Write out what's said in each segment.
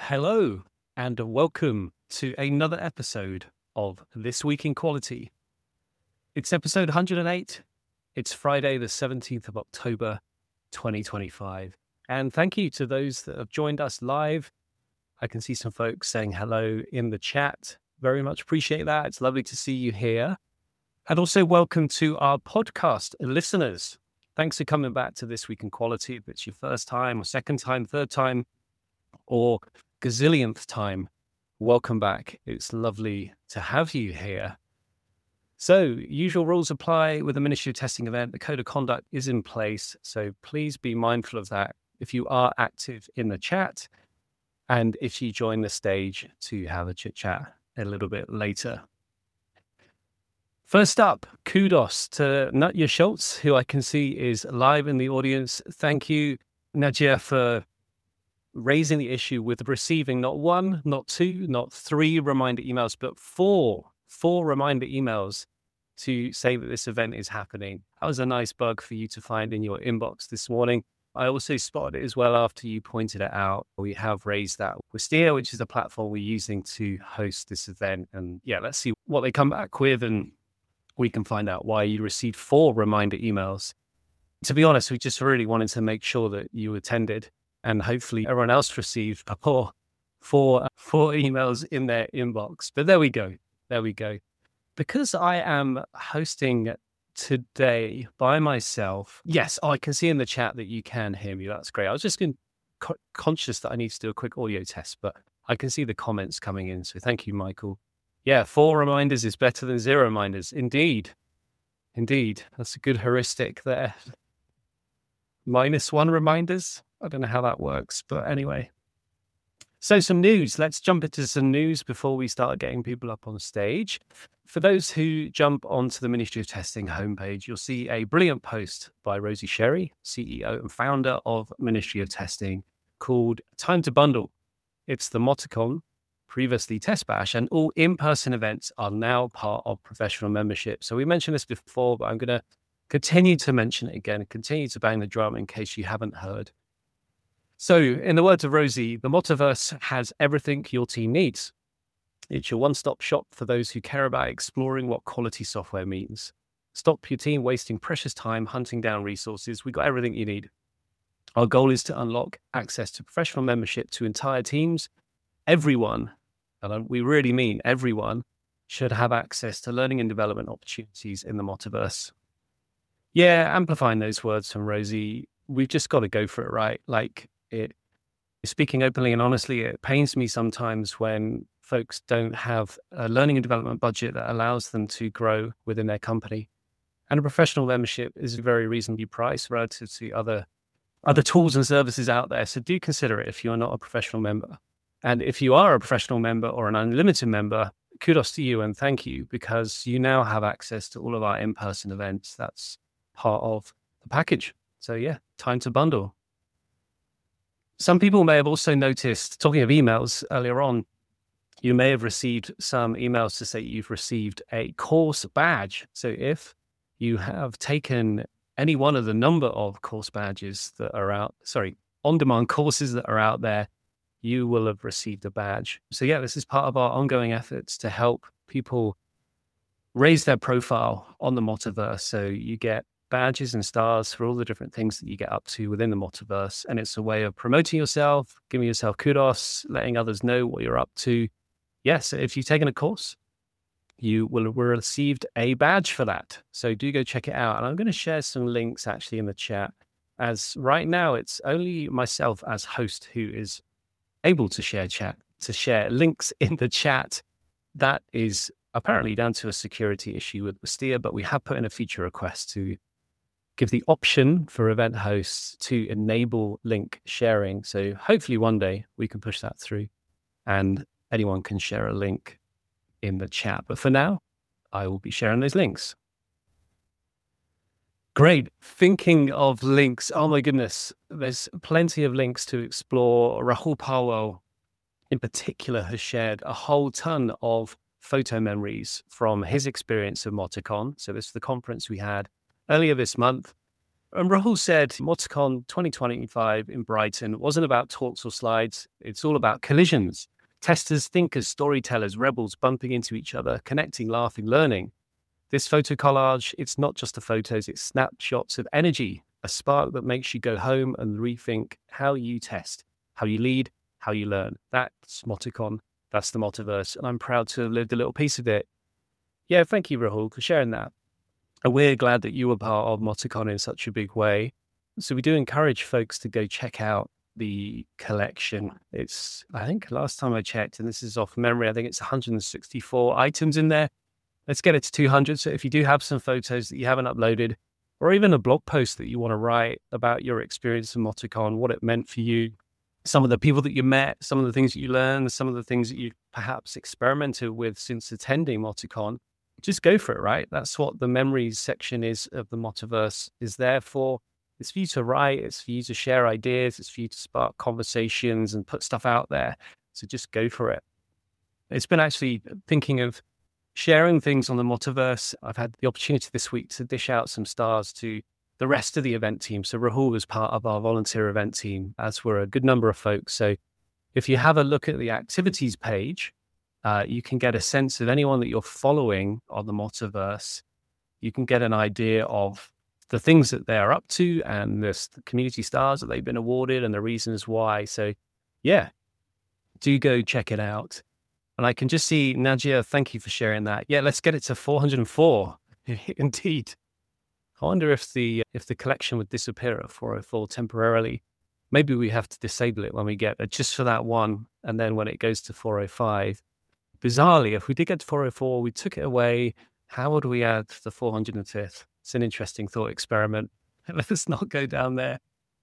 Hello, and welcome to another episode of This Week in Quality. It's episode 108. It's Friday, the 17th of October, 2025. And thank you to those that have joined us live. I can see some folks saying hello in the chat. Very much appreciate that. It's lovely to see you here. And also welcome to our podcast listeners. Thanks for coming back to This Week in Quality. If it's your first time or second time, third time, or gazillionth time, welcome back. It's lovely to have you here. So, usual rules apply with the Ministry of Testing event. The code of conduct is in place, so please be mindful of that if you are active in the chat and if you join the stage to have a chit chat a little bit later. First up, kudos to Natya Schultz, who I can see is live in the audience. Thank you, Natya, for raising the issue with receiving not one, not two, not three reminder emails, but four reminder emails to say that this event is happening. That was a nice bug for you to find in your inbox this morning. I also spotted it as well after you pointed it out. We have raised that with Wistia, which is a platform we're using to host this event. And yeah, let's see what they come back with, and we can find out why you received four reminder emails. To be honest, we just really wanted to make sure that you attended, and hopefully everyone else received four emails in their inbox. But there we go. Because I am hosting today by myself. Yes, I can see in the chat that you can hear me. That's great. I was just conscious that I need to do a quick audio test, but I can see the comments coming in. So thank you, Michael. Yeah, 4 reminders is better than 0 reminders. Indeed. That's a good heuristic there. -1 reminders. I don't know how that works, but anyway. So some news. Let's jump into some news before we start getting people up on stage. For those who jump onto the Ministry of Testing homepage, you'll see a brilliant post by Rosie Sherry, CEO and founder of Ministry of Testing, called Time to Bundle. It's the Moticon, previously Test Bash, and all in-person events are now part of professional membership. So we mentioned this before, but I'm going to continue to mention it again, continue to bang the drum in case you haven't heard. So in the words of Rosie, the Motiverse has everything your team needs. It's your one-stop shop for those who care about exploring what quality software means. Stop your team wasting precious time hunting down resources. We got everything you need. Our goal is to unlock access to professional membership to entire teams. Everyone, and we really mean everyone, should have access to learning and development opportunities in the Motiverse. Yeah, amplifying those words from Rosie, we've just got to go for it, right? Speaking openly and honestly, it pains me sometimes when folks don't have a learning and development budget that allows them to grow within their company. And a professional membership is very reasonably priced relative to other tools and services out there. So do consider it if you're not a professional member. And if you are a professional member or an unlimited member, kudos to you and thank you, because you now have access to all of our in-person events. That's part of the package. So yeah, time to bundle. Some people may have also noticed, talking of emails earlier on, you may have received some emails to say you've received a course badge. So if you have taken any one of the number of course badges that are on-demand courses that are out there, you will have received a badge. So yeah, this is part of our ongoing efforts to help people raise their profile on the Motiverse. So you get badges and stars for all the different things that you get up to within the Motiverse. And it's a way of promoting yourself, giving yourself kudos, letting others know what you're up to. Yes, if you've taken a course, you will have received a badge for that. So do go check it out. And I'm going to share some links actually in the chat, as right now it's only myself as host who is able to share links in the chat. That is apparently down to a security issue with Wistia, but we have put in a feature request to give the option for event hosts to enable link sharing. So hopefully one day we can push that through and anyone can share a link in the chat. But for now, I will be sharing those links. Great. Thinking of links, oh my goodness, there's plenty of links to explore. Rahul Palwal in particular has shared a whole ton of photo memories from his experience of Moticon. So this is the conference we had earlier this month. And Rahul said, MotorCon 2025 in Brighton wasn't about talks or slides. It's all about collisions. Testers, thinkers, storytellers, rebels bumping into each other, connecting, laughing, learning. This photo collage, it's not just the photos, it's snapshots of energy, a spark that makes you go home and rethink how you test, how you lead, how you learn. That's MotorCon. That's the Motiverse. And I'm proud to have lived a little piece of it. Yeah, thank you, Rahul, for sharing that. And we're glad that you were part of MotorCon in such a big way. So we do encourage folks to go check out the collection. It's, I think last time I checked, and this is off memory, I think it's 164 items in there. Let's get it to 200. So if you do have some photos that you haven't uploaded, or even a blog post that you want to write about your experience in MotorCon, what it meant for you, some of the people that you met, some of the things that you learned, some of the things that you perhaps experimented with since attending MotorCon, just go for it, right? That's what the memories section is of the Motiverse is there for. It's for you to write, it's for you to share ideas, it's for you to spark conversations and put stuff out there. So just go for it. It's been actually thinking of sharing things on the Motiverse. I've had the opportunity this week to dish out some stars to the rest of the event team. So Rahul was part of our volunteer event team, as were a good number of folks. So if you have a look at the activities page, you can get a sense of anyone that you're following on the Motiverse. You can get an idea of the things that they're up to and the community stars that they've been awarded and the reasons why. So yeah, do go check it out. And I can just see, Nadia, thank you for sharing that. Yeah, let's get it to 404. Indeed. I wonder if the collection would disappear at 404 temporarily. Maybe we have to disable it when we get it just for that one. And then when it goes to 405, bizarrely, if we did get to 404, we took it away. How would we add the 405th? It's an interesting thought experiment. Let's not go down there.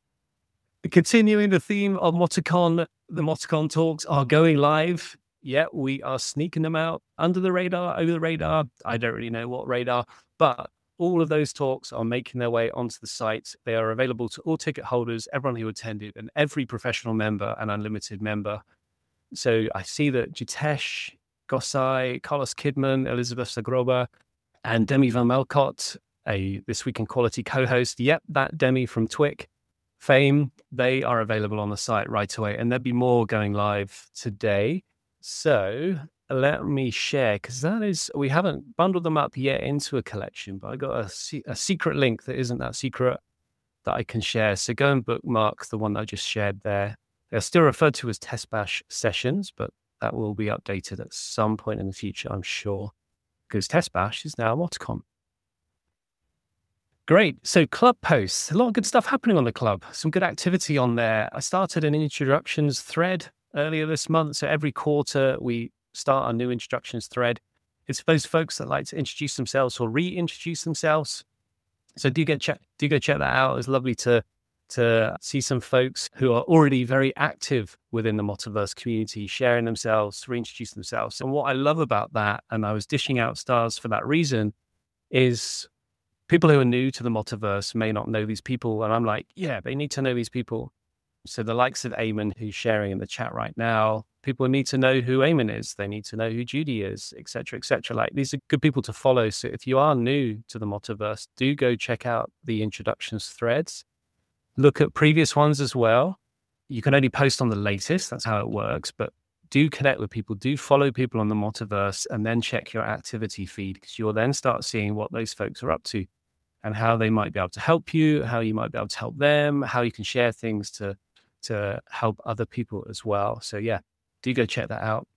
Continuing the theme of MotorCon, the MotorCon talks are going live. Yeah, we are sneaking them out under the radar, over the radar. I don't really know what radar, but all of those talks are making their way onto the site. They are available to all ticket holders, everyone who attended, and every professional member and unlimited member. So I see that Jitesh Gosai, Carlos Kidman, Elizabeth Sagroba, and Demi Van Melkot, a This Week in Quality co-host. Yep, that Demi from Twic fame, they are available on the site right away. And there'll be more going live today. So let me share, because we haven't bundled them up yet into a collection, but I got a secret link that isn't that secret that I can share. So go and bookmark the one that I just shared there. They're still referred to as Test Bash sessions, but that will be updated at some point in the future, I'm sure, because Test Bash is now MotorCon. Great. So club posts, a lot of good stuff happening on the club. Some good activity on there. I started an introductions thread earlier this month. So every quarter we start a new introductions thread. It's for those folks that like to introduce themselves or reintroduce themselves. So do go check that out. It's lovely to see some folks who are already very active within the Motiverse community, sharing themselves, reintroducing themselves. And what I love about that, and I was dishing out stars for that reason, is people who are new to the Motiverse may not know these people. And I'm like, yeah, they need to know these people. So the likes of Eamon, who's sharing in the chat right now, people need to know who Eamon is. They need to know who Judy is, et cetera, et cetera. Like, these are good people to follow. So if you are new to the Motiverse, do go check out the introductions threads. Look at previous ones as well. You can only post on the latest. That's how it works. But do connect with people. Do follow people on the Motiverse, and then check your activity feed, because you'll then start seeing what those folks are up to and how they might be able to help you, how you might be able to help them, how you can share things to help other people as well. So yeah, do go check that out.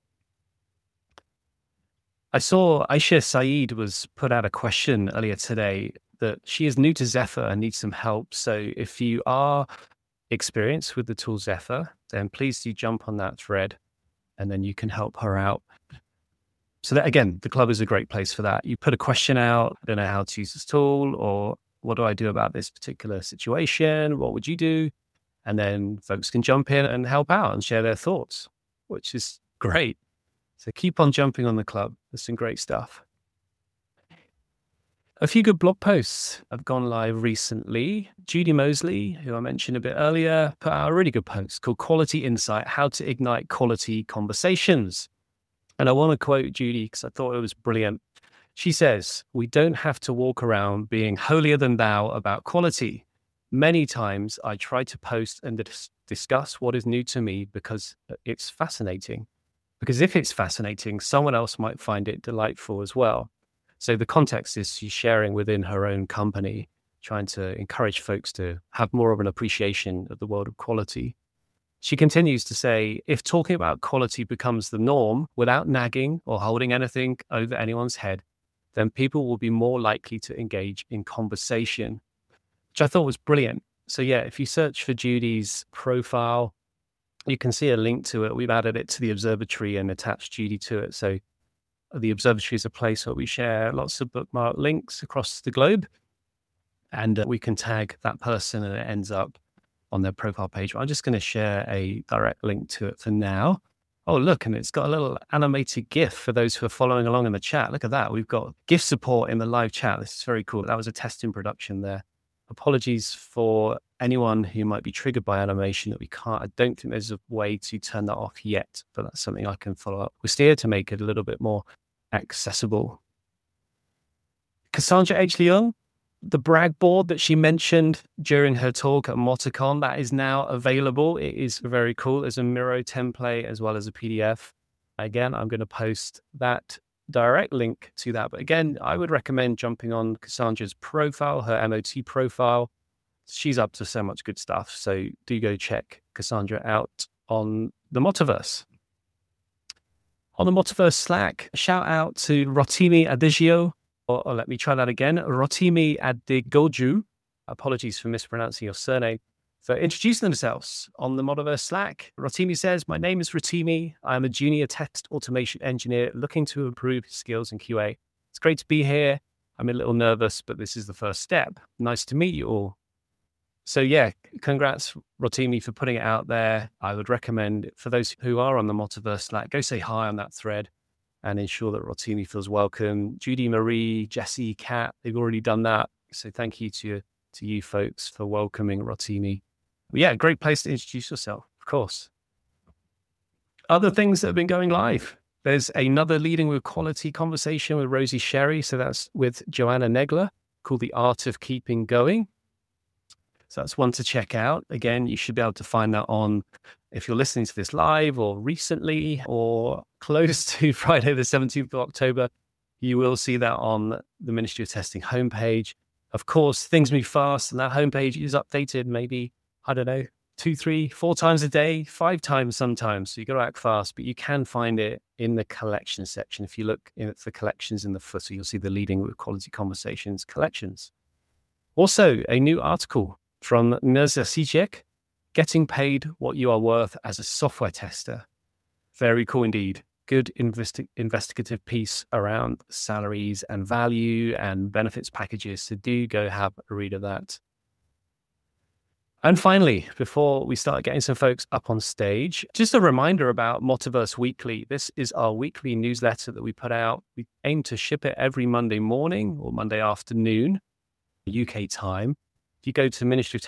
I saw Aisha Saeed was put out a question earlier today that she is new to Zephyr and needs some help. So if you are experienced with the tool Zephyr, then please do jump on that thread and then you can help her out. So that, again, the club is a great place for that. You put a question out, I don't know how to use this tool, or what do I do about this particular situation? What would you do? And then folks can jump in and help out and share their thoughts, which is great. So keep on jumping on the club. There's some great stuff. A few good blog posts have gone live recently. Judy Mosley, who I mentioned a bit earlier, put out a really good post called Quality Insight, How to Ignite Quality Conversations. And I want to quote Judy because I thought it was brilliant. She says, "We don't have to walk around being holier than thou about quality. Many times I try to post and discuss what is new to me because it's fascinating. Because if it's fascinating, someone else might find it delightful as well. So the context is she's sharing within her own company, trying to encourage folks to have more of an appreciation of the world of quality. She continues to say, if talking about quality becomes the norm without nagging or holding anything over anyone's head, then people will be more likely to engage in conversation, which I thought was brilliant. So yeah, if you search for Judy's profile, you can see a link to it. We've added it to the observatory and attached Judy to it. So the observatory is a place where we share lots of bookmark links across the globe, and we can tag that person and it ends up on their profile page. I'm just going to share a direct link to it for now. Oh, look, and it's got a little animated GIF for those who are following along in the chat. Look at that. We've got GIF support in the live chat. This is very cool. That was a test in production there. Apologies for anyone who might be triggered by animation that we can't. I don't think there's a way to turn that off yet, but that's something I can follow up with Steer to make it a little bit more accessible. Cassandra H. Leung, the brag board that she mentioned during her talk at MotorCon, that is now available. It is very cool. There's a Miro template as well as a PDF. Again, I'm going to post that direct link to that. But again, I would recommend jumping on Cassandra's profile, her MOT profile. She's up to so much good stuff. So do go check Cassandra out on the Motiverse. On the Motiverse Slack, shout out to Rotimi Adigio, or let me try that again, Rotimi Adigoju. Apologies for mispronouncing your surname. For introducing themselves on the Motiverse Slack. Rotimi says, my name is Rotimi. I am a junior test automation engineer looking to improve skills in QA. It's great to be here. I'm a little nervous, but this is the first step. Nice to meet you all. So yeah, congrats, Rotimi, for putting it out there. I would recommend for those who are on the Motiverse Slack, go say hi on that thread and ensure that Rotimi feels welcome. Judy, Marie, Jesse, Kat, they've already done that. So thank you to you folks for welcoming Rotimi. But yeah, great place to introduce yourself, of course. Other things that have been going live. There's another Leading with Quality conversation with Rosie Sherry. So that's with Joanna Negler, called The Art of Keeping Going. So that's one to check out. Again, you should be able to find that on, if you're listening to this live or recently or close to Friday the 17th of October, you will see that on the Ministry of Testing homepage. Of course, things move fast and that homepage is updated maybe, 2, 3, 4 times a day, 5 times sometimes. So you got to act fast, but you can find it in the collection section. If you look for collections in the footer, you'll see the Leading with Quality Conversations collections. Also, a new article from Mirza Sijek, Getting Paid What You Are Worth as a Software Tester. Very cool indeed. Good investigative piece around salaries and value and benefits packages. So do go have a read of that. And finally, before we start getting some folks up on stage, just a reminder about Motiverse Weekly. This is our weekly newsletter that we put out. We aim to ship it every Monday morning or Monday afternoon, UK time. If you go to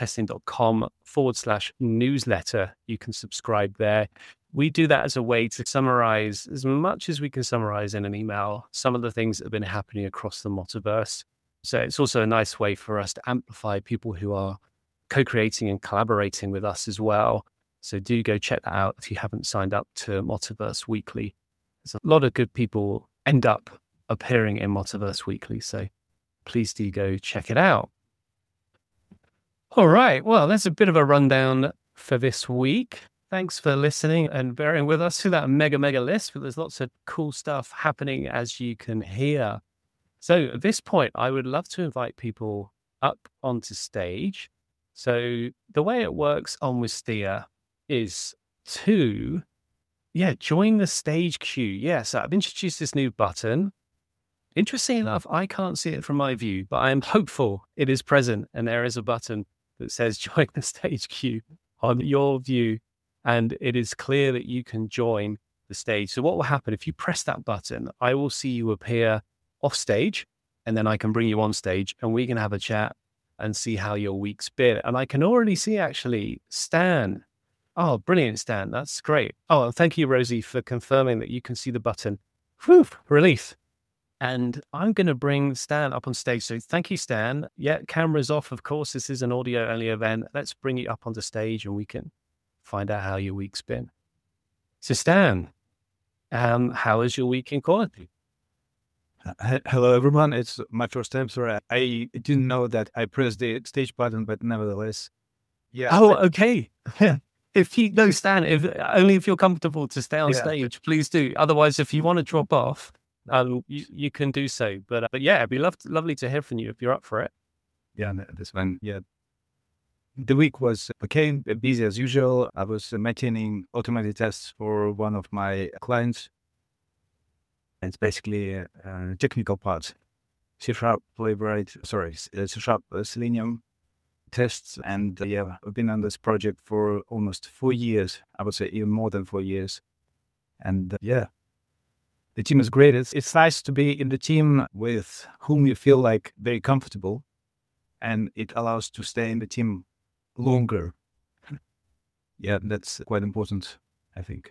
ministryoftesting.com/newsletter, you can subscribe there. We do that as a way to summarize as much as we can summarize in an email, some of the things that have been happening across the Motiverse. So it's also a nice way for us to amplify people who are co-creating and collaborating with us as well. So do go check that out if you haven't signed up to Motiverse Weekly. There's a lot of good people end up appearing in Motiverse Weekly. So please do go check it out. All right. Well, that's a bit of a rundown for this week. Thanks for listening and bearing with us through that mega list, but there's lots of cool stuff happening, as you can hear. So at this point, I would love to invite people up onto stage. So the way it works on Wistia is to, join the stage queue. Yeah, so I've introduced this new button. Interesting enough, I can't see it from my view, but I am hopeful it is present and there is a button that says join the stage queue on your view, and it is clear that you can join the stage. So what will happen if you press that button? I will see you appear off stage, and then I can bring you on stage and we can have a chat and see how your week's been. And I can already see actually Stan. Oh, brilliant, Stan. That's great. Oh, thank you, Rosie, for confirming that you can see the button. Whew, relief. And I'm going to bring Stan up on stage. So thank you, Stan. Yeah, camera's off. Of course, this is an audio only event. Let's bring you up onto stage and we can find out how your week's been. So Stan, how has your week in quality? Hello, everyone. It's my first time. Sorry, I didn't know that I pressed the stage button, but nevertheless, yeah. Oh, okay. If you no, Stan, if only if you're comfortable to stay on stage, please do. Otherwise, if you want to drop off, you can do so. But yeah, it'd be lovely to hear from you if you're up for it. Yeah, this one. Yeah, the week was okay, busy as usual. I was maintaining automated tests for one of my clients. It's basically a technical part, C# Playwright. Sorry, C# Selenium tests, and yeah, I've been on this project for almost 4 years. I would say even more than 4 years, and yeah, the team is great. It's nice to be in the team with whom you feel like very comfortable, and it allows to stay in the team longer. Yeah, that's quite important, I think.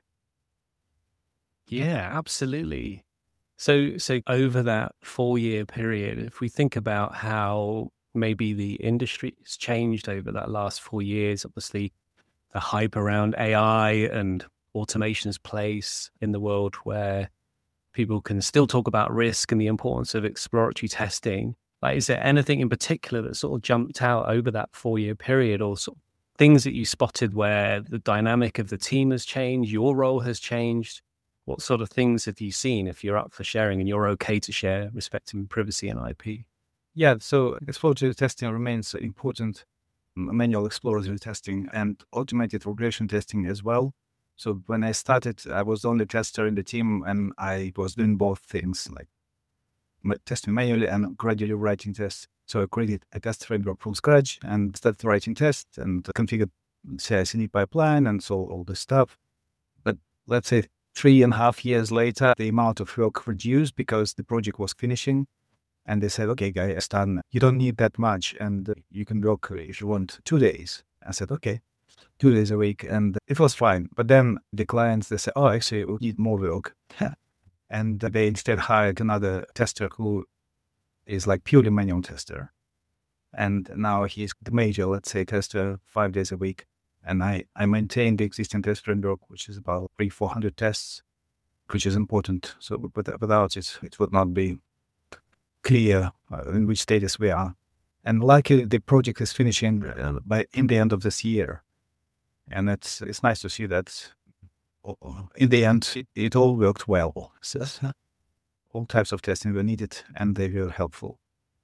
Yeah, absolutely. So over that 4-year period, if we think about how maybe the industry has changed over that last 4 years, obviously the hype around AI and automation's place in the world where people can still talk about risk and the importance of exploratory testing. Like, is there anything in particular that sort of jumped out over that 4-year period, or sort of things that you spotted where the dynamic of the team has changed, your role has changed? What sort of things have you seen, if you're up for sharing and you're okay to share, respecting privacy and IP? Yeah, so exploratory testing remains important, manual exploratory testing and automated regression testing as well. So when I started, I was the only tester in the team, and I was doing both things, like testing manually and gradually writing tests. So I created a test framework from scratch and started writing tests and configured CI/CD pipeline and so all this stuff. But let's say 3.5 years later, the amount of work reduced because the project was finishing. And they said, okay, guys, Stan, you don't need that much, and you can work if you want 2 days. I said, okay, 2 days a week. And it was fine. But then the clients, they said, oh, actually, we need more work. And they instead hired another tester who is like purely manual tester. And now he's the major, let's say, tester 5 days a week. And I maintain the existing test framework, which is about 300-400 tests, which is important. So without it, it would not be clear in which status we are. And luckily, the project is finishing in the end of this year. And it's nice to see that in the end, it all worked well. So all types of testing were needed, and they were helpful.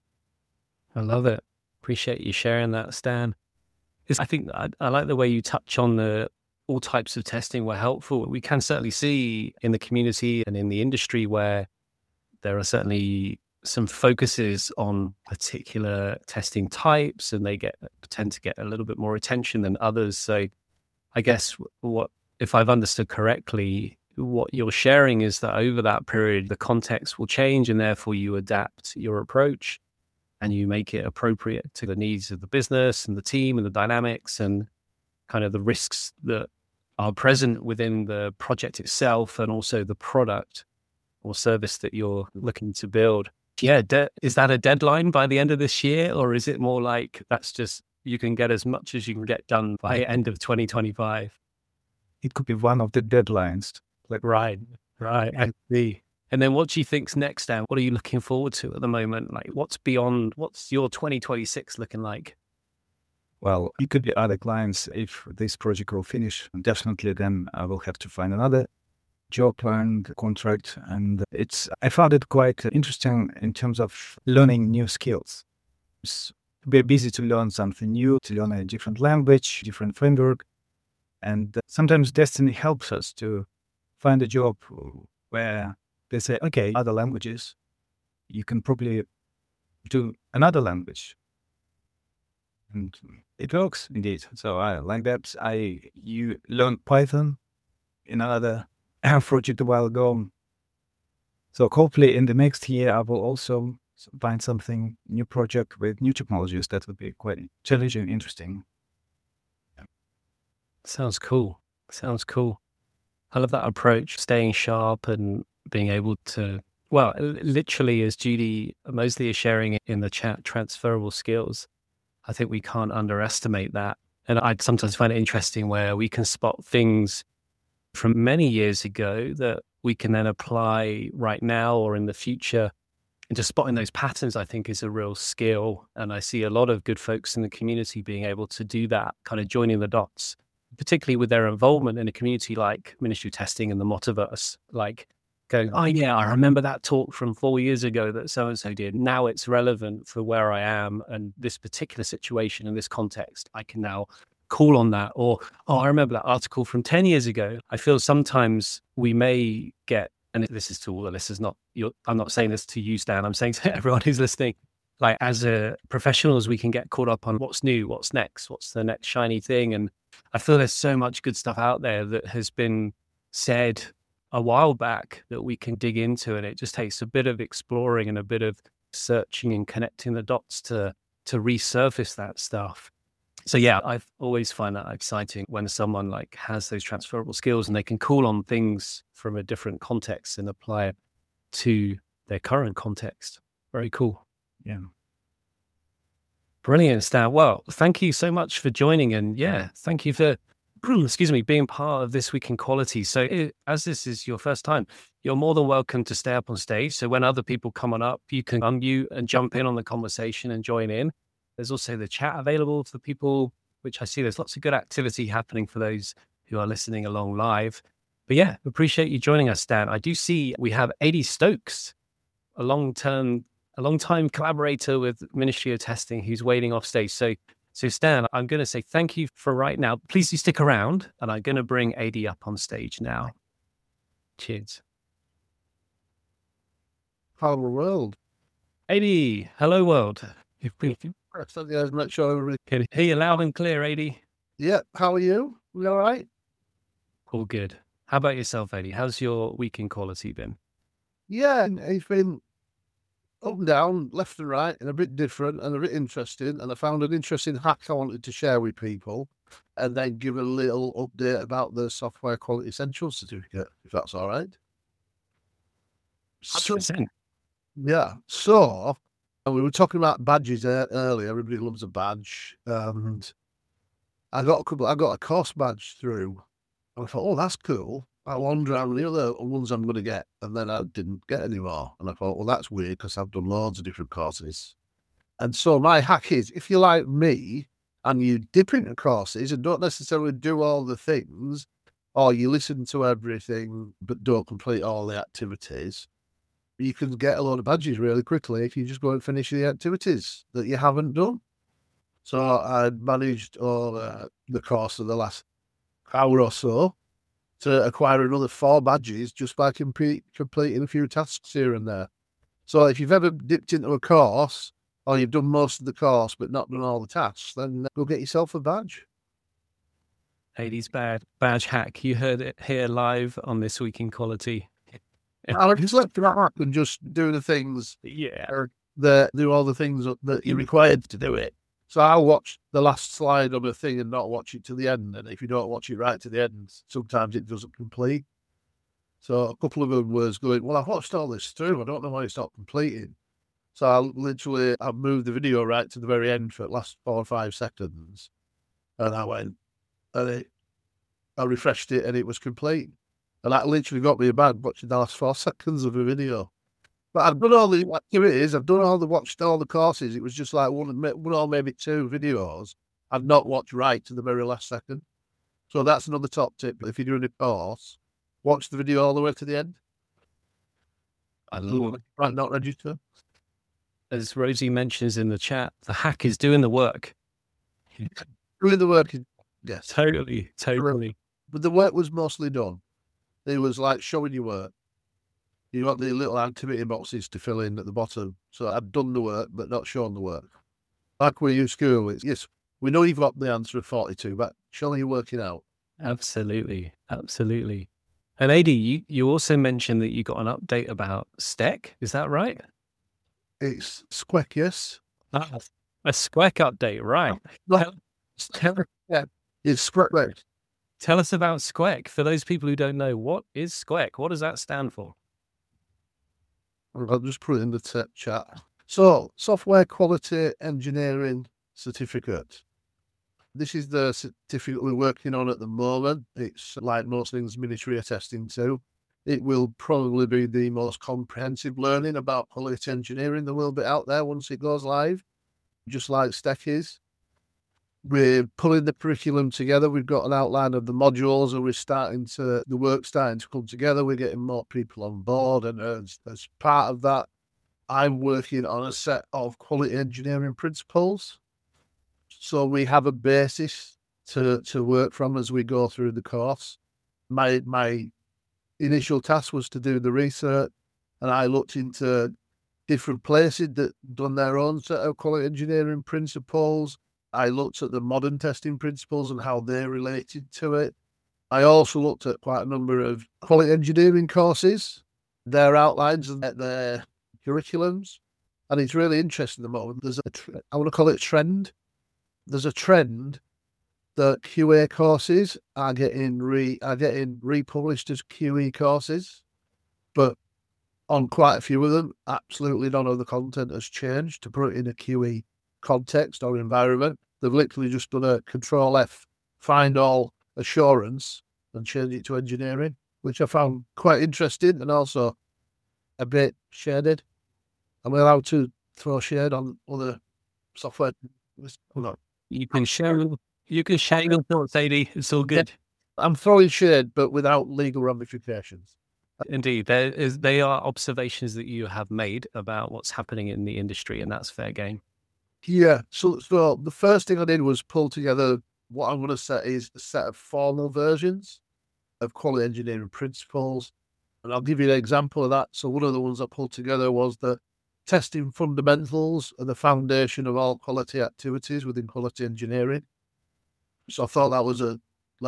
I love it. Appreciate you sharing that, Stan. I think I like the way you touch on all types of testing were helpful. We can certainly see in the community and in the industry where there are certainly some focuses on particular testing types, and they tend to get a little bit more attention than others. So I guess if I've understood correctly, what you're sharing is that over that period, the context will change, and therefore you adapt your approach and you make it appropriate to the needs of the business and the team and the dynamics and kind of the risks that are present within the project itself and also the product or service that you're looking to build. Yeah, is that a deadline by the end of this year, or is it more like that's just you can get as much as you can get done by end of 2025? It could be one of the deadlines. Right. I see. And then what do you think's next, Dan? What are you looking forward to at the moment? Like, what's your 2026 looking like? Well, it could be other clients. If this project will finish, definitely then I will have to find another job and contract. And I found it quite interesting in terms of learning new skills. It's very busy to learn something new, to learn a different language, different framework. And sometimes destiny helps us to find a job where they say, okay, other languages, you can probably do another language. And it works indeed. So I like that. You learned Python in another project a while ago. So hopefully in the next year, I will also find something, new project with new technologies that would be quite challenging, interesting. Sounds cool. I love that approach, staying sharp and being able to Well, literally, as Judy Mosley is sharing in the chat, transferable skills, I think we can't underestimate that. And I'd sometimes find it interesting where we can spot things from many years ago that we can then apply right now or in the future. And just spotting those patterns, I think, is a real skill. And I see a lot of good folks in the community being able to do that, kind of joining the dots, particularly with their involvement in a community like Ministry of Testing and the Motiverse, like going, oh yeah, I remember that talk from 4 years ago that so-and-so did. Now it's relevant for where I am and this particular situation in this context. I can now call on that. Or, oh, I remember that article from 10 years ago. I feel sometimes we may get, and this is to all the listeners, I'm not saying this to you, Stan, I'm saying to everyone who's listening, like as a professionals, we can get caught up on what's new, what's next, what's the next shiny thing. And I feel there's so much good stuff out there that has been said a while back that we can dig into. And it just takes a bit of exploring and a bit of searching and connecting the dots to resurface that stuff. So yeah, I've always find that exciting when someone like has those transferable skills and they can call on things from a different context and apply it to their current context. Very cool. Yeah. Brilliant, Stan. Well, thank you so much for joining. And yeah, thank you for, being part of This Week in Quality. So as this is your first time, you're more than welcome to stay up on stage. So when other people come on up, you can unmute and jump in on the conversation and join in. There's also the chat available for people, which I see there's lots of good activity happening for those who are listening along live. But yeah, appreciate you joining us, Stan. I do see we have Adi Stokes, a long-time collaborator with Ministry of Testing, who's waiting off stage. So Stan, I'm going to say thank you for right now. Please do stick around, and I'm going to bring Adi up on stage now. Cheers. Hello, world. Adi, hello, world. I'm not sure everybody can hear you loud and clear, Adi. Yeah, how are you? We all right? All good. How about yourself, Adi? How's your week in quality been? Yeah, it's been up and down, left and right, and a bit different and a bit interesting. And I found an interesting hack I wanted to share with people and then give a little update about the Software Quality Essentials certificate, if that's all right. 100%. Yeah. So, and we were talking about badges earlier. Everybody loves a badge. And I got a course badge through. And I thought, oh, that's cool. I wonder how many other ones I'm going to get. And then I didn't get any more. And I thought, well, that's weird because I've done loads of different courses. And so my hack is, if you're like me and you dip into courses and don't necessarily do all the things, or you listen to everything but don't complete all the activities, you can get a lot of badges really quickly if you just go and finish the activities that you haven't done. So I managed the course of the last hour or so to acquire another 4 badges just by completing a few tasks here and there. So if you've ever dipped into a course or you've done most of the course but not done all the tasks, then go get yourself a badge. Hades badge hack. You heard it here live on This Week in Quality. I just left it back and just do the things. Yeah. Do all the things that you're required to do it. So I'll watch the last slide on a thing and not watch it to the end. And if you don't watch it right to the end, sometimes it doesn't complete. So a couple of them was going, well, I've watched all this through. I don't know why it's not completing. So I moved the video right to the very end for the last 4 or 5 seconds. And I went, and I refreshed it and it was complete. And that literally got me a bad watching the last 4 seconds of a video. But I've done all the activities, watched all the courses. It was just like one or maybe 2 videos I've not watched right to the very last second. So that's another top tip. If you're doing a course, watch the video all the way to the end. I love it. Right, not register. As Rosie mentions in the chat, the hack is doing the work. Doing the work is, yes. Totally. But the work was mostly done. It was like showing your work. You got the little activity boxes to fill in at the bottom. So I've done the work, but not shown the work. Like when you school, it's, yes, we know you've got the answer of 42, but show you working out. Absolutely. And Adi, you also mentioned that you got an update about STEC. Is that right? It's SQEC, yes. A SQEC update, right? It's SQEC. Tell us about SQEC. For those people who don't know, what is SQEC? What does that stand for? I'll just put it in the chat. So, software quality engineering certificate. This is the certificate we're working on at the moment. It's like most things military are testing too. It will probably be the most comprehensive learning about quality engineering there will be out there once it goes live, just like STEC is. We're pulling the curriculum together. We've got an outline of the modules, and the work's starting to come together. We're getting more people on board, and as part of that, I'm working on a set of quality engineering principles. So we have a basis to work from as we go through the course. My initial task was to do the research, and I looked into different places that done their own set of quality engineering principles. I looked at the modern testing principles and how they related to it. I also looked at quite a number of quality engineering courses, their outlines and their curriculums. And it's really interesting at the moment. I want to call it a trend. There's a trend that QA courses are getting republished as QE courses, but on quite a few of them, absolutely none of the content has changed to put it in a QE context or environment. They've literally just done a Control F, find all assurance and change it to engineering, which I found quite interesting and also a bit shaded. Am I allowed to throw shade on other software? No. You can share your thoughts, AD. It's all good. I'm throwing shade, but without legal ramifications. Indeed, they are observations that you have made about what's happening in the industry, and that's fair game. Yeah. So the first thing I did was pull together what I'm going to set is a set of formal versions of quality engineering principles. And I'll give you an example of that. So one of the ones I pulled together was the testing fundamentals are the foundation of all quality activities within quality engineering. So I thought that was a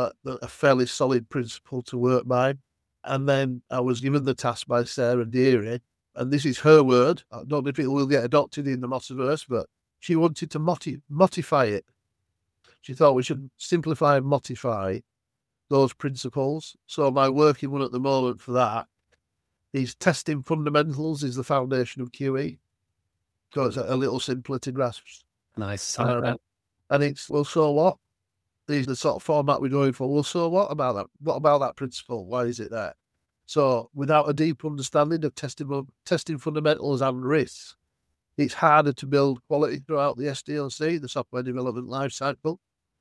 fairly solid principle to work by. And then I was given the task by Sarah Deary, and this is her word. I don't know if it will get adopted in the Motiverse, but she wanted to modify it. She thought we should simplify and modify those principles. So my working one at the moment for that is testing fundamentals is the foundation of QE. So it's a little simpler to grasp. Nice. And it's, well, so what? These are the sort of format we're going for. Well, so what about that? What about that principle? Why is it there? So without a deep understanding of testing fundamentals and risks, it's harder to build quality throughout the SDLC, the software development lifecycle.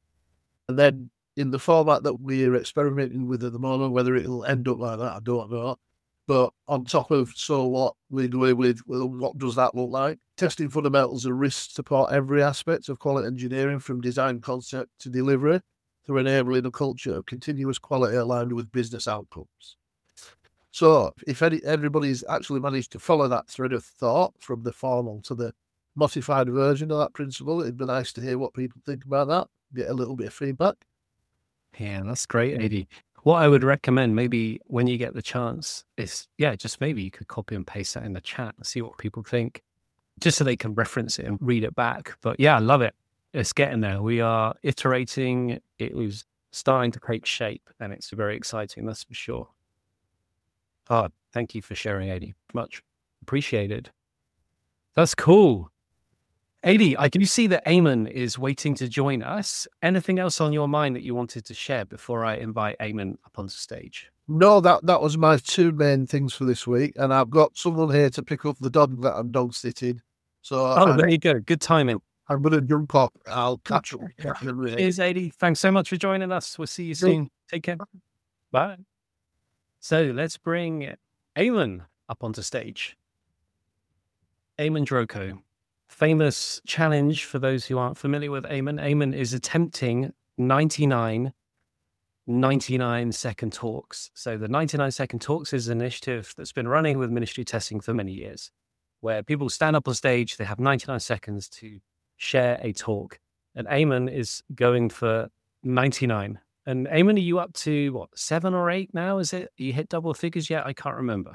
And then in the format that we're experimenting with at the moment, whether it'll end up like that, I don't know. But on top of so what, we're going with, well, what does that look like? Testing fundamentals and risks support every aspect of quality engineering from design concept to delivery through enabling a culture of continuous quality aligned with business outcomes. So if everybody's actually managed to follow that thread of thought from the formal to the modified version of that principle, it'd be nice to hear what people think about that, get a little bit of feedback. Yeah, that's great, AD. What I would recommend maybe when you get the chance is, just maybe you could copy and paste that in the chat and see what people think, just so they can reference it and read it back. But yeah, I love it. It's getting there. We are iterating. It was starting to take shape, and it's very exciting, that's for sure. Thank you for sharing, AD. Much appreciated. That's cool. AD, I do see that Eamon is waiting to join us. Anything else on your mind that you wanted to share before I invite Eamon up onto stage? No, that was my two main things for this week. And I've got someone here to pick up the dog that I'm dog sitting. So there you go. Good timing. I'm going to jump off. I'll catch up. Cheers, AD. Thanks so much for joining us. We'll see you soon. Take care. Bye. So let's bring Eamon up onto stage. Eamon Droko. Famous challenge for those who aren't familiar with Eamon. Eamon is attempting 99 second talks. So the 99 second talks is an initiative that's been running with Ministry Testing for many years, where people stand up on stage, they have 99 seconds to share a talk. And Eamon is going for 99. And Eamon, are you up to 7 or 8 now? Is it? You hit double figures yet? I can't remember.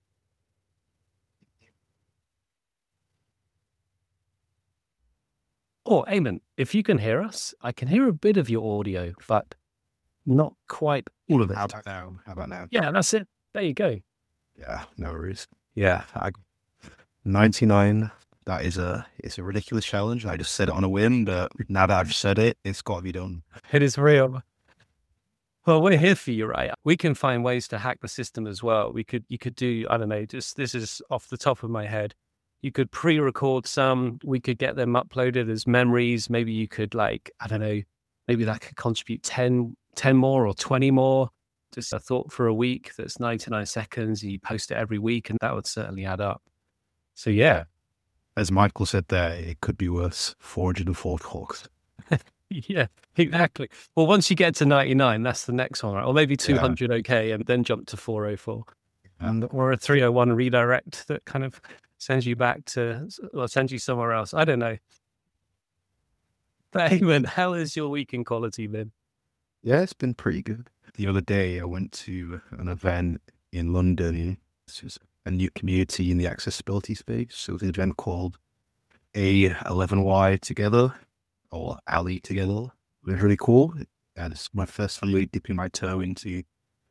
Oh, Eamon, if you can hear us, I can hear a bit of your audio, but not quite all of it. How about now? Yeah, that's it. There you go. Yeah, no worries. Yeah, 99. It's a ridiculous challenge. I just said it on a whim, but now that I've said it, it's got to be done. It is real. Well, we're here for you, right? We can find ways to hack the system as well. You could do, I don't know, just this is off the top of my head. You could pre-record some, we could get them uploaded as memories. Maybe you could I don't know, maybe that could contribute 10 more or 20 more. Just a thought for a week that's 99 seconds. You post it every week and that would certainly add up. So yeah. As Michael said there, it could be worth 404 talks. Yeah, exactly. Well, once you get to 99, that's the next one, right? Or maybe 200, okay, and then jump to 404. Or a 301 redirect that kind of sends you back to, or sends you somewhere else. I don't know. But Eamon, how has your week in quality been? Yeah, it's been pretty good. The other day, I went to an event in London. It's just a new community in the accessibility space. So it was an event called A11Y Together, or Ali Together. It was really cool. And it's my first time really dipping my toe into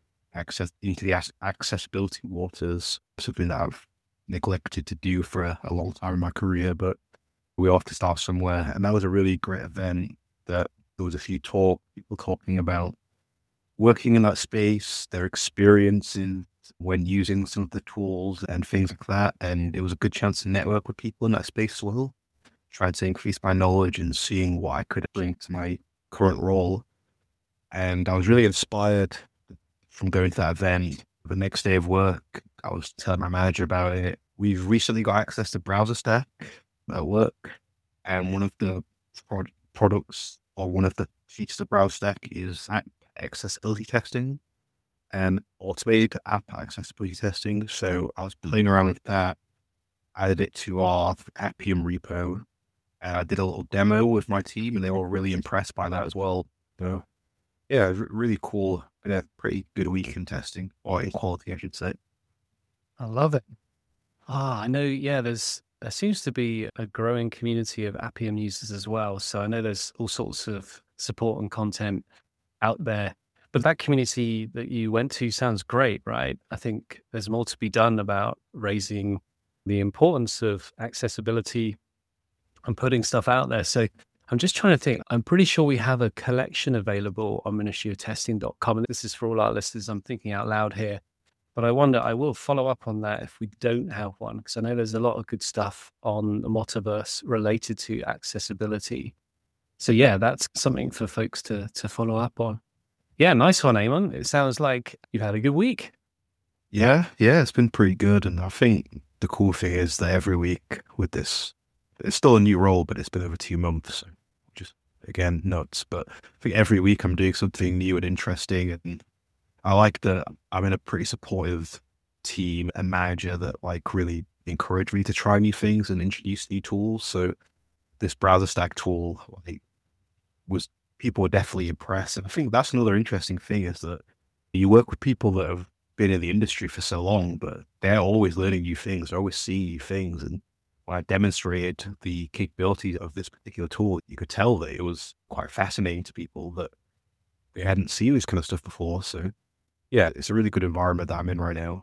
the accessibility waters, something that I've neglected to do for a long time in my career, but we all have to start somewhere. And that was a really great event. That there was a few people talking about working in that space, their experience when using some of the tools and things like that. And it was a good chance to network with people in that space as well. Trying to increase my knowledge and seeing what I could bring to my current role. And I was really inspired from going to that event. The next day of work, I was telling my manager about it. We've recently got access to BrowserStack at work. And one of the products, or one of the features of BrowserStack, is app accessibility testing and automated app accessibility testing. So I was playing around with that, added it to our Appium repo. I did a little demo with my team and they were really impressed by that as well. So yeah, it was really cool. Been a pretty good week in testing, or in quality, I should say. I love it. I know, yeah, there seems to be a growing community of Appium users as well. So I know there's all sorts of support and content out there. But that community that you went to sounds great, right? I think there's more to be done about raising the importance of accessibility and putting stuff out there. So I'm just trying to think. I'm pretty sure we have a collection available on ministryoftesting.com. And this is for all our listeners. I'm thinking out loud here. But I wonder, I will follow up on that if we don't have one, because I know there's a lot of good stuff on the Motiverse related to accessibility. So yeah, that's something for folks to follow up on. Yeah, nice one, Eamon. It sounds like you've had a good week. Yeah, it's been pretty good. And I think the cool thing is that every week with this, it's still a new role, but it's been over 2 months. Which is, again, nuts. But I think every week I'm doing something new and interesting. And I like that I'm in a pretty supportive team and manager that really encourage me to try new things and introduce new tools. So this BrowserStack tool, people were definitely impressed. And I think that's another interesting thing, is that you work with people that have been in the industry for so long, but they're always learning new things. They're always seeing new things. And when I demonstrated the capabilities of this particular tool, you could tell that it was quite fascinating to people that they hadn't seen this kind of stuff before. So yeah, it's a really good environment that I'm in right now.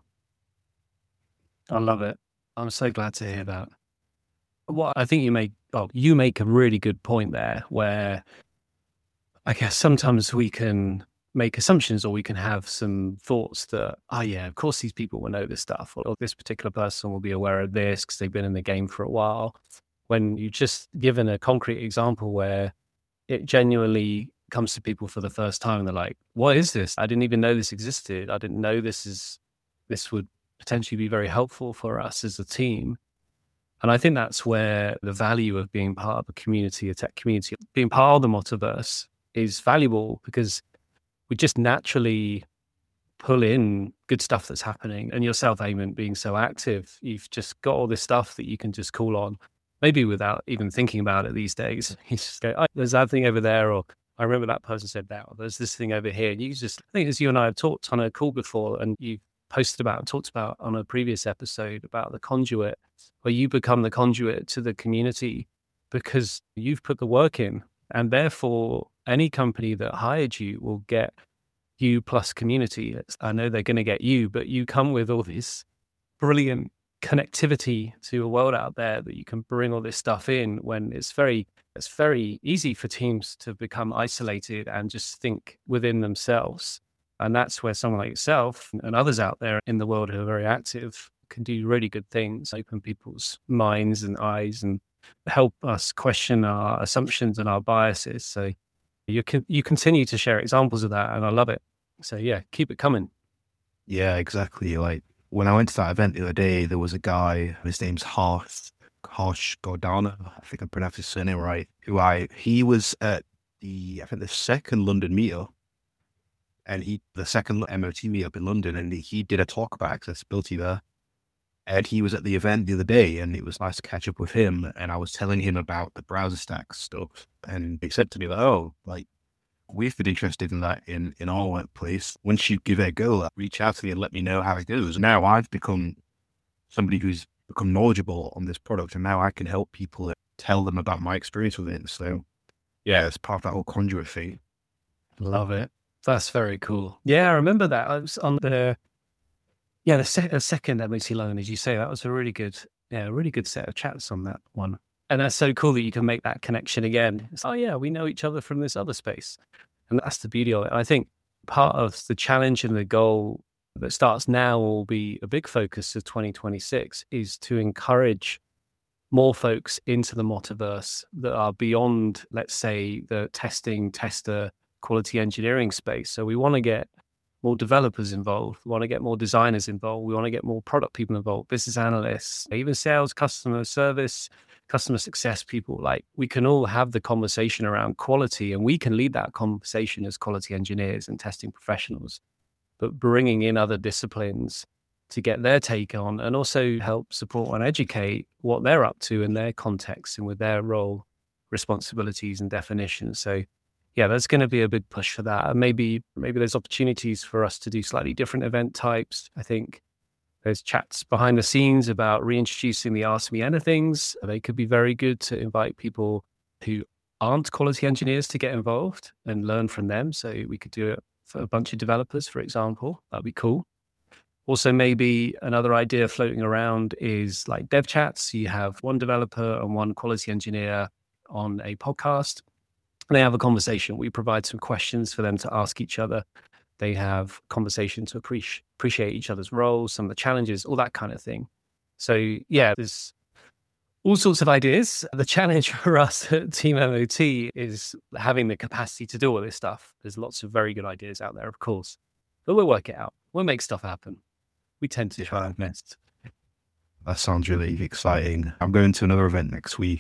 I love it. I'm so glad to hear that. Well, I think you make a really good point there, where I guess sometimes we can make assumptions, or we can have some thoughts that, of course these people will know this stuff, or this particular person will be aware of this because they've been in the game for a while. When you just given a concrete example where it genuinely comes to people for the first time and they're like, what is this? I didn't even know this existed. I didn't know this would potentially be very helpful for us as a team. And I think that's where the value of being part of a community, a tech community, being part of the Motiverse is valuable, because we just naturally pull in good stuff that's happening. And yourself, Eamon, being so active, you've just got all this stuff that you can just call on, maybe without even thinking about it these days. You just go, there's that thing over there, or I remember that person said that, or there's this thing over here. And you just, I think as you and I have talked on a call before, and you posted about and talked about on a previous episode about the conduit, where you become the conduit to the community because you've put the work in, and therefore any company that hired you will get you plus community. I know they're going to get you, but you come with all this brilliant connectivity to a world out there that you can bring all this stuff in when it's very easy for teams to become isolated and just think within themselves. And that's where someone like yourself and others out there in the world who are very active can do really good things, open people's minds and eyes and help us question our assumptions and our biases. So you continue to share examples of that, and I love it. So yeah, keep it coming. Yeah, exactly. Like when I went to that event the other day, there was a guy, his name's Harsh Gordana, I think I pronounced his surname right, he was at the second London meetup, and the second MOT meetup in London, and he did a talk about accessibility there. And he was at the event the other day, and it was nice to catch up with him. And I was telling him about the browser stack stuff, and he said to me, "Oh, like we've been interested in that in our workplace. Once you give it a go, reach out to me and let me know how it goes." Now I've become somebody who's become knowledgeable on this product, and now I can help people tell them about my experience with it. So yeah, it's part of that whole conduit thing. Love it. That's very cool. Yeah, I remember that. I was on the second MOT London, as you say. That was a really good set of chats on that one. And that's so cool that you can make that connection again. It's, oh yeah, we know each other from this other space. And that's the beauty of it. I think part of the challenge and the goal that starts now will be a big focus of 2026 is to encourage more folks into the Motiverse that are beyond, let's say, the tester, quality engineering space. So we want to get more developers involved. We want to get more designers involved. We want to get more product people involved, business analysts, even sales, customer service, customer success people. Like we can all have the conversation around quality, and we can lead that conversation as quality engineers and testing professionals, but bringing in other disciplines to get their take on and also help support and educate what they're up to in their context and with their role, responsibilities and definitions. So yeah, there's going to be a big push for that. And maybe there's opportunities for us to do slightly different event types. I think there's chats behind the scenes about reintroducing the Ask Me Anythings. They could be very good to invite people who aren't quality engineers to get involved and learn from them. So we could do it for a bunch of developers, for example. That'd be cool. Also, maybe another idea floating around is like dev chats. You have one developer and one quality engineer on a podcast. They have a conversation. We provide some questions for them to ask each other. They have conversation to appreciate each other's roles, some of the challenges, all that kind of thing. So yeah, there's all sorts of ideas. The challenge for us at Team MOT is having the capacity to do all this stuff. There's lots of very good ideas out there, of course, but we'll work it out. We'll make stuff happen. We tend to try our best. That sounds really exciting. I'm going to another event next week.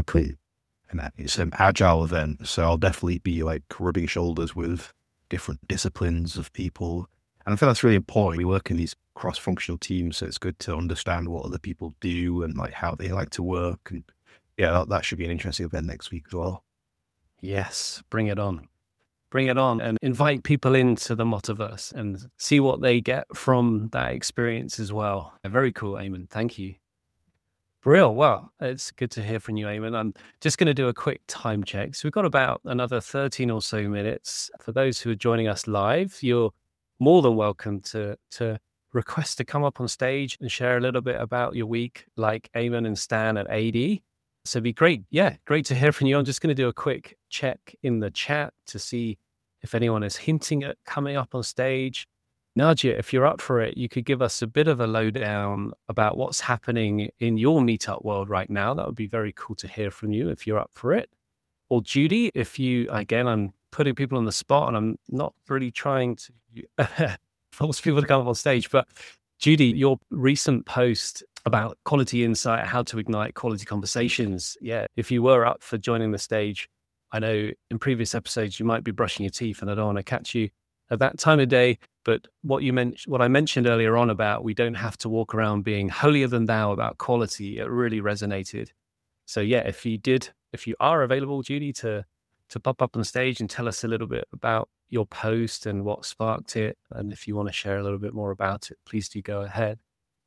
And it's an agile event, so I'll definitely be like rubbing shoulders with different disciplines of people. And I think that's really important. We work in these cross-functional teams, so it's good to understand what other people do and like how they like to work. And yeah, that should be an interesting event next week as well. Yes, bring it on. Bring it on and invite people into the Motiverse and see what they get from that experience as well. Very cool, Eamon. Thank you. Brill. Well, it's good to hear from you, Eamon. I'm just going to do a quick time check. So we've got about another 13 or so minutes. For those who are joining us live, you're more than welcome to request to come up on stage and share a little bit about your week, like Eamon and Stan at AD. So it'd be great. Yeah, great to hear from you. I'm just going to do a quick check in the chat to see if anyone is hinting at coming up on stage. Nadia, if you're up for it, you could give us a bit of a lowdown about what's happening in your meetup world right now. That would be very cool to hear from you if you're up for it. Or Judy, if you, again, I'm putting people on the spot and I'm not really trying to force people to come up on stage, but Judy, your recent post about quality insight, how to ignite quality conversations. Yeah, if you were up for joining the stage, I know in previous episodes you might be brushing your teeth and I don't want to catch you at that time of day. But what I mentioned earlier on about we don't have to walk around being holier than thou about quality, it really resonated. So yeah, if you are available, Judy, to pop up on stage and tell us a little bit about your post and what sparked it, and if you want to share a little bit more about it, please do go ahead.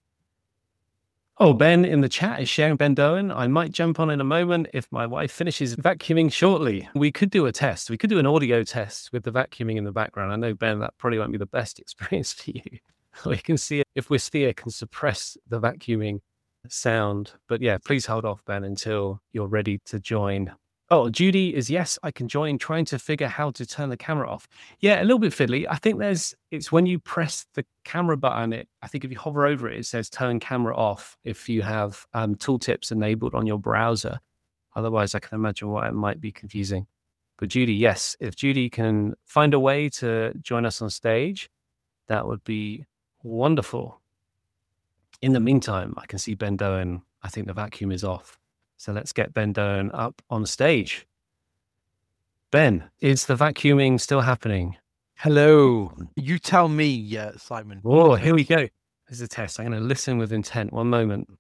Oh, Ben in the chat is sharing Ben Doan. I might jump on in a moment if my wife finishes vacuuming shortly. We could do a test. We could do an audio test with the vacuuming in the background. I know, Ben, that probably won't be the best experience for you. we can see if Wistia can suppress the vacuuming sound. But yeah, please hold off, Ben, until you're ready to join. Oh, Judy is yes, I can join, trying to figure how to turn the camera off. Yeah, a little bit fiddly. I think it's when you press the camera button, I think if you hover over it, it says turn camera off if you have tooltips enabled on your browser. Otherwise, I can imagine why it might be confusing. But Judy, yes, if Judy can find a way to join us on stage, that would be wonderful. In the meantime, I can see Ben Doan. I think the vacuum is off. So let's get Ben Doan up on stage. Ben, is the vacuuming still happening? Hello. You tell me, Simon. Oh, here we go. This is a test. I'm going to listen with intent. One moment.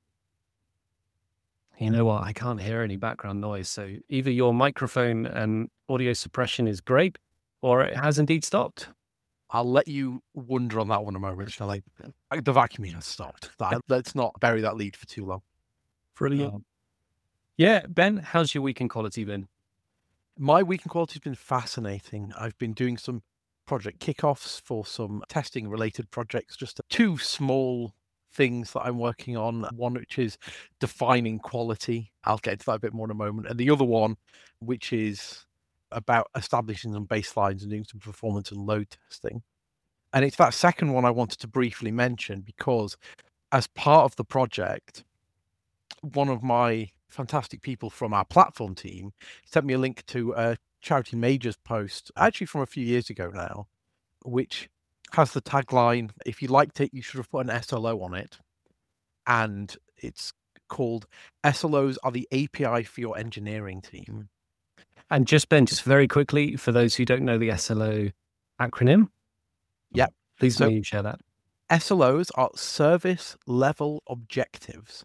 You know what? I can't hear any background noise. So either your microphone and audio suppression is great, or it has indeed stopped. I'll let you wonder on that one a moment, shall I? The vacuuming has stopped. Let's not bury that lead for too long. Brilliant. Yeah, Ben, how's your weekend quality been? My weekend quality has been fascinating. I've been doing some project kickoffs for some testing related projects, just 2 small things that I'm working on. One which is defining quality. I'll get into that a bit more in a moment. And the other one, which is about establishing some baselines and doing some performance and load testing. And it's that second one I wanted to briefly mention because as part of the project, one of my fantastic people from our platform team sent me a link to a Charity Majors post, actually from a few years ago now, which has the tagline, if you liked it, you should have put an SLO on it. And it's called SLOs are the API for your engineering team. And just Ben, just very quickly, for those who don't know the SLO acronym. Yep. Please may you share that. SLOs are service level objectives.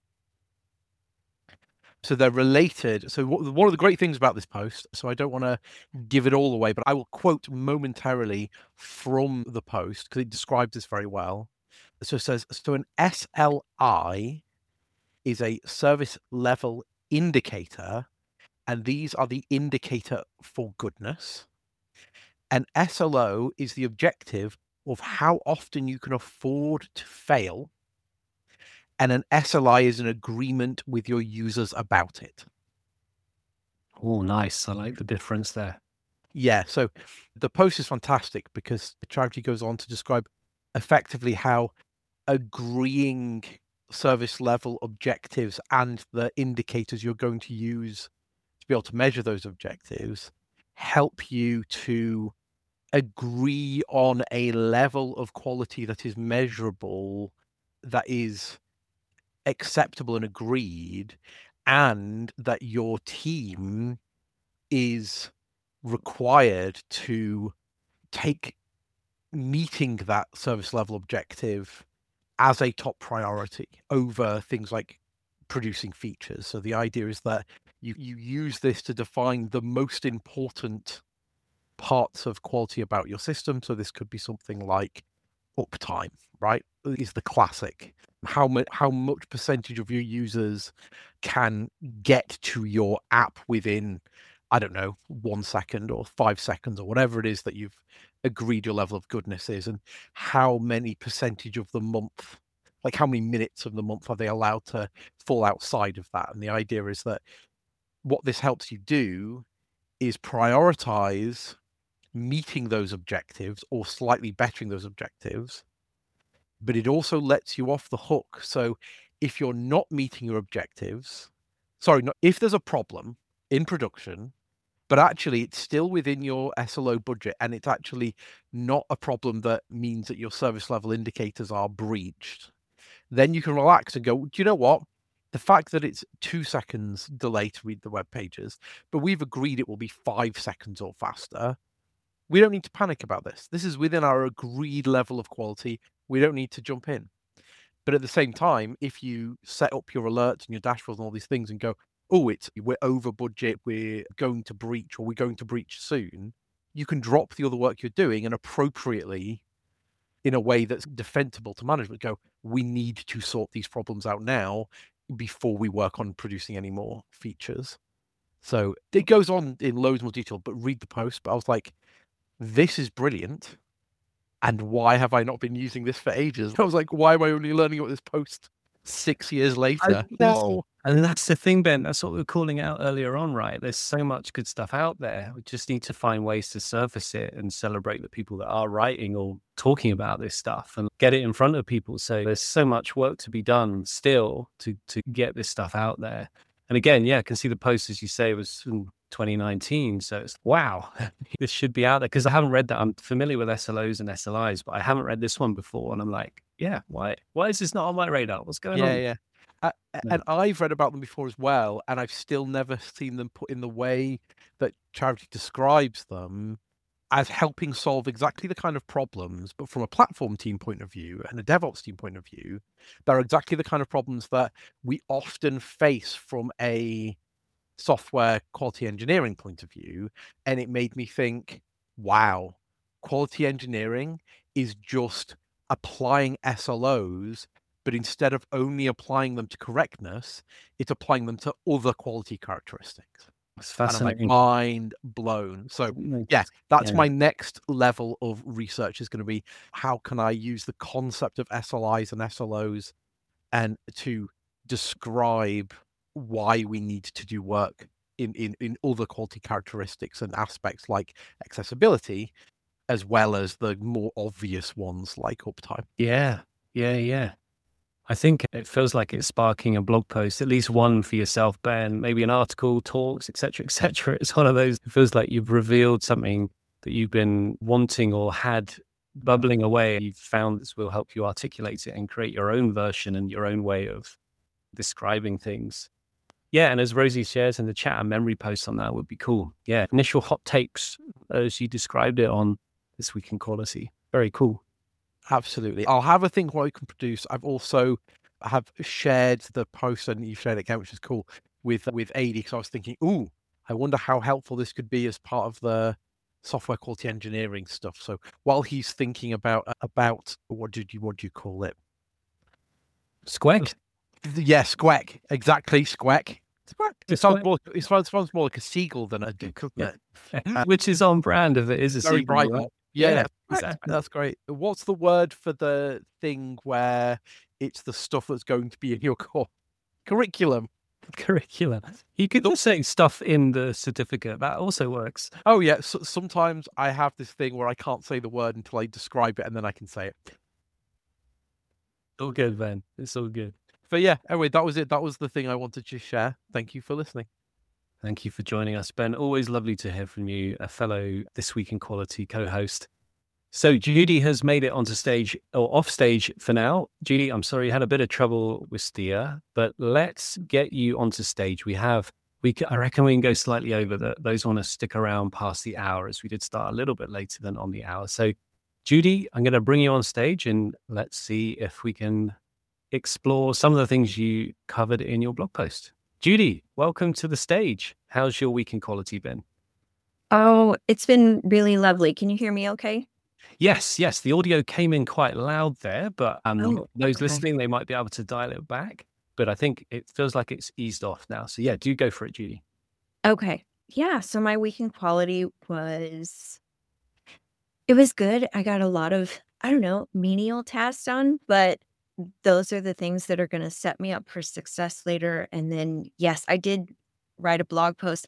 So they're related. So one of the great things about this post, so I don't want to give it all away, but I will quote momentarily from the post because it describes this very well. So it says, so an SLI is a service level indicator, and these are the indicator for goodness. An SLO is the objective of how often you can afford to fail. And an SLI is an agreement with your users about it. Oh, nice. I like the difference there. Yeah, so the post is fantastic because the charity goes on to describe effectively how agreeing service level objectives and the indicators you're going to use to be able to measure those objectives help you to agree on a level of quality that is measurable, that is acceptable and agreed, and that your team is required to take meeting that service level objective as a top priority over things like producing features. So the idea is that you use this to define the most important parts of quality about your system. So this could be something like uptime, right? Is the classic. How much percentage of your users can get to your app within, I don't know, 1 second or 5 seconds or whatever it is that you've agreed your level of goodness is, and how many percentage of the month, like how many minutes of the month are they allowed to fall outside of that? And the idea is that what this helps you do is prioritize meeting those objectives or slightly bettering those objectives, but it also lets you off the hook. So if you're not meeting your objectives, if there's a problem in production, but actually it's still within your SLO budget and it's actually not a problem that means that your service level indicators are breached, then you can relax and go, do you know what? The fact that it's 2 seconds delay to read the web pages, but we've agreed it will be 5 seconds or faster. We don't need to panic about this. This is within our agreed level of quality. We don't need to jump in. But at the same time, if you set up your alerts and your dashboards and all these things and go, oh, we're over budget, we're going to breach, or we're going to breach soon, you can drop the other work you're doing and appropriately, in a way that's defensible to management, go, we need to sort these problems out now before we work on producing any more features. So it goes on in loads more detail, but read the post. But I was like, this is brilliant. And why have I not been using this for ages? I was like, why am I only learning about this post 6 years later? No. And that's the thing, Ben. That's what we were calling out earlier on, right? There's so much good stuff out there. We just need to find ways to surface it and celebrate the people that are writing or talking about this stuff and get it in front of people. So there's so much work to be done still to get this stuff out there. And again, yeah, I can see the post, as you say, was from 2019. So it's wow, this should be out there, because I haven't read that. I'm familiar with SLOs and SLIs, but I haven't read this one before. And I'm like, yeah, why is this not on my radar? What's going on? Yeah. And I've read about them before as well, and I've still never seen them put in the way that Charity describes them, as helping solve exactly the kind of problems, but from a platform team point of view and a DevOps team point of view, they're exactly the kind of problems that we often face from a software quality engineering point of view. And it made me think, wow, quality engineering is just applying SLOs, but instead of only applying them to correctness, it's applying them to other quality characteristics. It's And I'm like, fascinating. mind blown. So yeah, that's my next level of research, is going to be, how can I use the concept of SLIs and SLOs and to describe why we need to do work in other quality characteristics and aspects like accessibility, as well as the more obvious ones like uptime. Yeah. I think it feels like it's sparking a blog post, at least one for yourself, Ben, maybe an article, talks, etc., etc. It's one of those, it feels like you've revealed something that you've been wanting or had bubbling away. You've found this will help you articulate it and create your own version and your own way of describing things. Yeah, and as Rosie shares in the chat, a memory post on that would be cool. Yeah, initial hot takes as you described it on This Week in Quality. Very cool. Absolutely. I'll have a thing what I can produce. I've also have shared the post, and you've shared it again, which is cool, with AD, because I was thinking, ooh, I wonder how helpful this could be as part of the software quality engineering stuff. So while he's thinking about what do you call it? Squeck? Yeah, squeck. Exactly, squeck. It sounds more like a seagull than a duck, doesn't it? Which is on brand if it is a Very seagull, bright. right? Yeah, exactly. that's great. What's the word for the thing where it's the stuff that's going to be in your core curriculum? Curriculum. You could also say stuff in the certificate. That also works. Oh yeah. So sometimes I have this thing where I can't say the word until I describe it, and then I can say it. All good, Ben. It's all good. But yeah, anyway, that was it. That was the thing I wanted to share. Thank you for listening. Thank you for joining us, Ben. Always lovely to hear from you, a fellow This Week in Quality co-host. So Judy has made it onto stage, or off stage for now. Judy, I'm sorry you had a bit of trouble with Stia, but let's get you onto stage. I reckon we can go slightly over those want to stick around past the hour, as we did start a little bit later than on the hour. So Judy, I'm going to bring you on stage and let's see if we can explore some of the things you covered in your blog post. Judy, welcome to the stage. How's your week in quality been? Oh, it's been really lovely. Can you hear me okay? Yes. The audio came in quite loud there, but those okay. listening, they might be able to dial it back. But I think it feels like it's eased off now. So yeah, do go for it, Judy. Okay. Yeah. So my week in quality was good. I got a lot of, menial tasks done, but those are the things that are going to set me up for success later. And then, yes, I did write a blog post.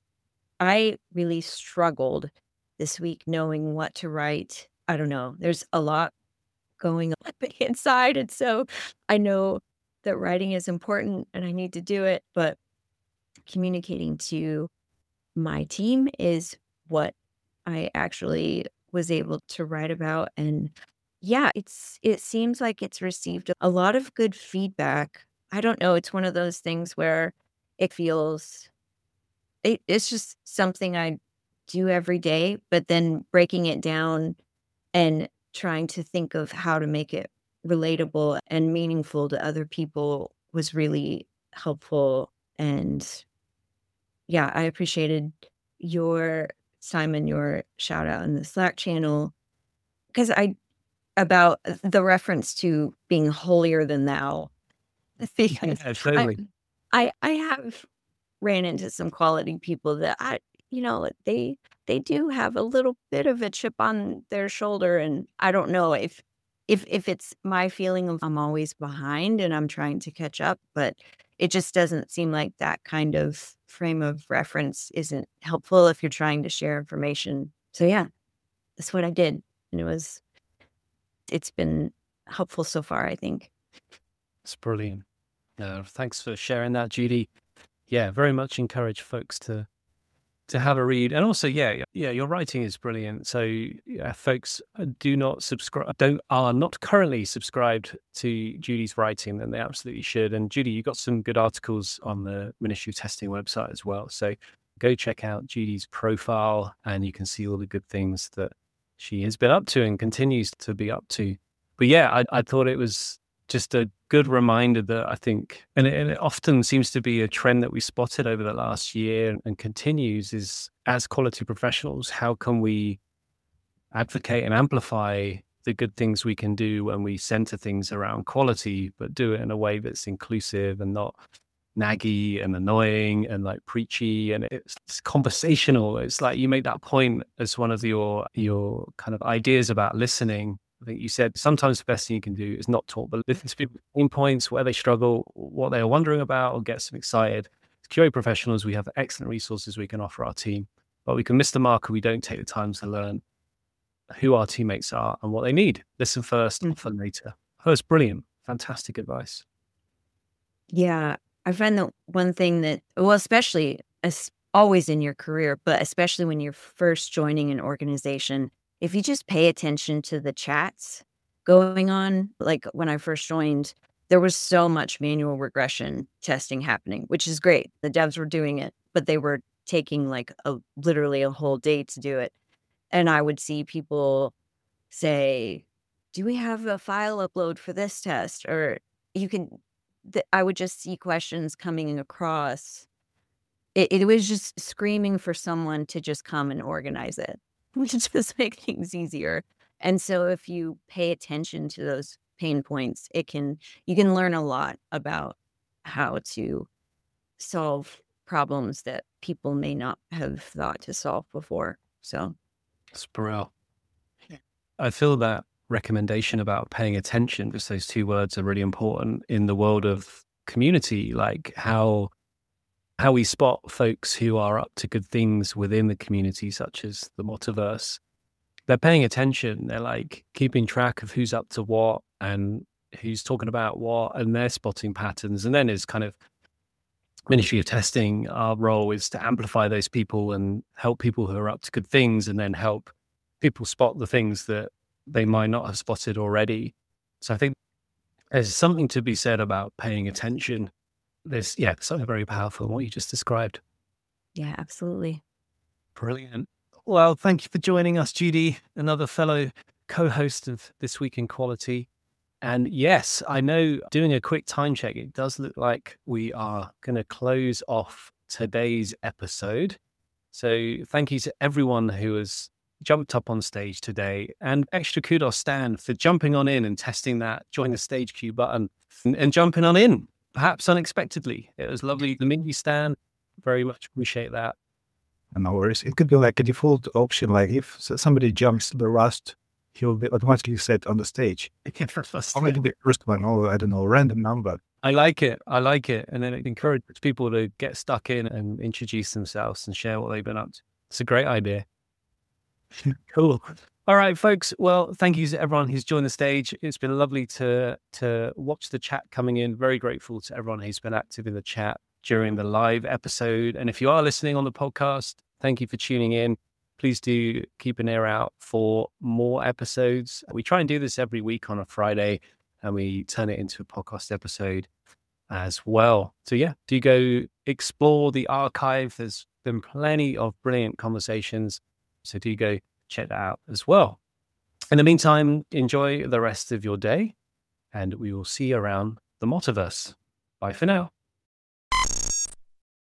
I really struggled this week knowing what to write. I don't know. There's a lot going on inside. And so I know that writing is important and I need to do it, but communicating to my team is what I actually was able to write about. And yeah, it seems like it's received a lot of good feedback. I don't know. It's one of those things where it feels, it's just something I do every day, but then breaking it down and trying to think of how to make it relatable and meaningful to other people was really helpful. And yeah, I appreciated your shout out in the Slack channel, because about the reference to being holier than thou. Yeah, totally. I have ran into some quality people that they do have a little bit of a chip on their shoulder, and I don't know if it's my feeling of I'm always behind and I'm trying to catch up, but it just doesn't seem like that kind of frame of reference isn't helpful if you're trying to share information. So yeah, that's what I did, and it's been helpful so far, I think. It's brilliant. Thanks for sharing that, Judy. Yeah, very much encourage folks to have a read. And also, yeah, your writing is brilliant. So folks are not currently subscribed to Judy's writing, then they absolutely should. And Judy, you got some good articles on the Ministry of Testing website as well. So go check out Judy's profile and you can see all the good things that she has been up to and continues to be up to. But yeah, I thought it was just a good reminder that I think, and it often seems to be a trend that we spotted over the last year and continues, is as quality professionals, how can we advocate and amplify the good things we can do when we center things around quality, but do it in a way that's inclusive and not naggy and annoying and like preachy, and it's conversational. It's like you made that point as one of your kind of ideas about listening. I think you said sometimes the best thing you can do is not talk, but listen to people's pain points, where they struggle, what they're wondering about, or get them excited. As QA professionals, we have excellent resources we can offer our team, but we can miss the mark if we don't take the time to learn who our teammates are and what they need. Listen first, offer later. Oh, it's brilliant. Fantastic advice. Yeah, I find that one thing that, well, especially as always in your career, but especially when you're first joining an organization, if you just pay attention to the chats going on, like when I first joined, there was so much manual regression testing happening, which is great. The devs were doing it, but they were taking like literally a whole day to do it. And I would see people say, do we have a file upload for this test? Or I would just see questions coming across. It was just screaming for someone to just come and organize it, which just make things easier. And so if you pay attention to those pain points, you can learn a lot about how to solve problems that people may not have thought to solve before. So Spirel. I feel that recommendation about paying attention, just those two words are really important in the world of community, like how we spot folks who are up to good things within the community, such as the Motiverse. They're paying attention. They're like keeping track of who's up to what and who's talking about what, and they're spotting patterns. And then as kind of Ministry of Testing, our role is to amplify those people and help people who are up to good things, and then help people spot the things that they might not have spotted already. So I think there's something to be said about paying attention. There's something very powerful in what you just described. yeah, absolutely. Brilliant. Well, thank you for joining us, Judy, another fellow co-host of This Week in Quality. And yes, I know, doing a quick time check, it does look like we are going to close off today's episode. So thank you to everyone who has jumped up on stage today, and extra kudos, Stan, for jumping on in and testing that join the stage queue button and jumping on in, perhaps unexpectedly. It was lovely to meet you, Stan. Very much appreciate that. No worries. It could be like a default option, like if somebody jumps the Rust, he'll be automatically set on the stage. Or maybe the first one, or I don't know, random number. I like it. And then it encourages people to get stuck in and introduce themselves and share what they've been up to. It's a great idea. Cool. All right, folks. Well, thank you to everyone who's joined the stage. It's been lovely to watch the chat coming in. Very grateful to everyone who's been active in the chat during the live episode. And if you are listening on the podcast, thank you for tuning in. Please do keep an ear out for more episodes. We try and do this every week on a Friday, and we turn it into a podcast episode as well. So yeah, do go explore the archive. There's been plenty of brilliant conversations. So do go check that out as well. In the meantime, enjoy the rest of your day, and we will see you around the Motiverse. Bye for now.